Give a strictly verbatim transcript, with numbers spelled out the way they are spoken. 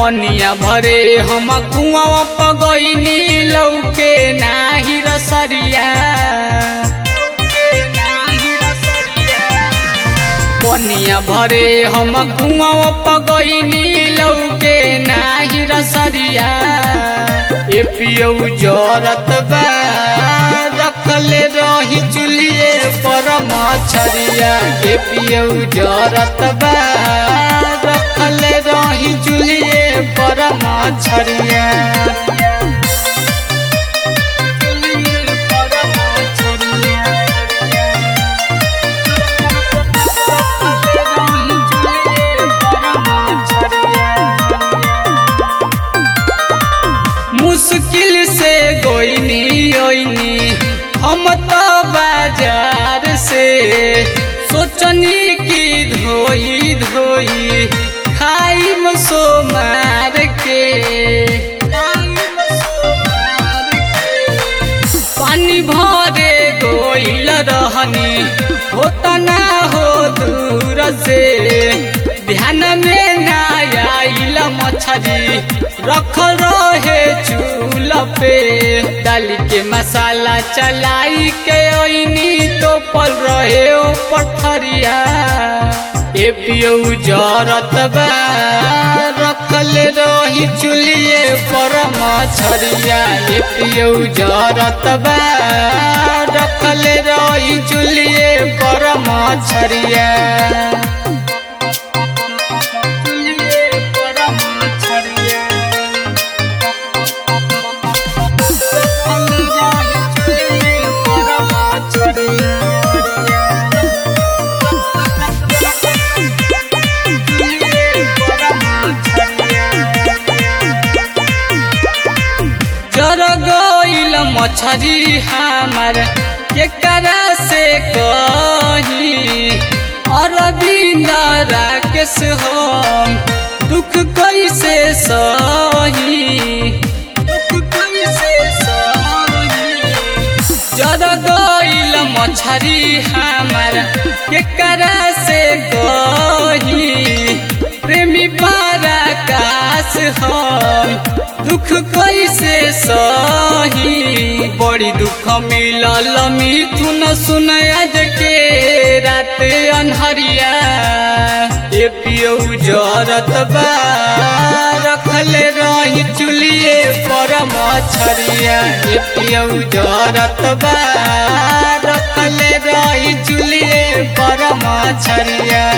पनिया भरे हम कुआं पगैनी लौके नाही रसरिया पनिया भरे हम कुआं पगैनी लौके नाही रसरिया ए पियौ जरत बा रखले रही चुलिए पर मछरिया ए पियौ जरत बा रखले रही चुलिए पर मछरिया मुश्किल से गोइनी ओइनी हम तो बाजार से सोचनी की धोई धोई खाई मसो मार के पानी भरे गोइल रहनी होता ना हो दूर से ध्यान में ना आइल मछरी रख रहे चूल्हा पे डाल के मसाला चलाई के ओइनी तो पल रहे ओ पथरिया ए पियौ जरत बा रखले रही चुलिए पर मछरिया ए पियौ जरत बा रखले रही चुलिए पर मछरिया मछरी हमार केकरा से कही अरविंद राकेश हम दुख कैसे सही दुख कैसे सही जर गइल मछरी हमार केकरा से कही प्रेमी पराकाश हम दुख कैसे सही बड़ी दुख मिलल मिथुन सुन आज के रात अनहरिया ए पियौ जरत बा रखले रही चुलिए पर मछरिया ए पियौ जरत बा रखले रही चुलिए पर मछरिया।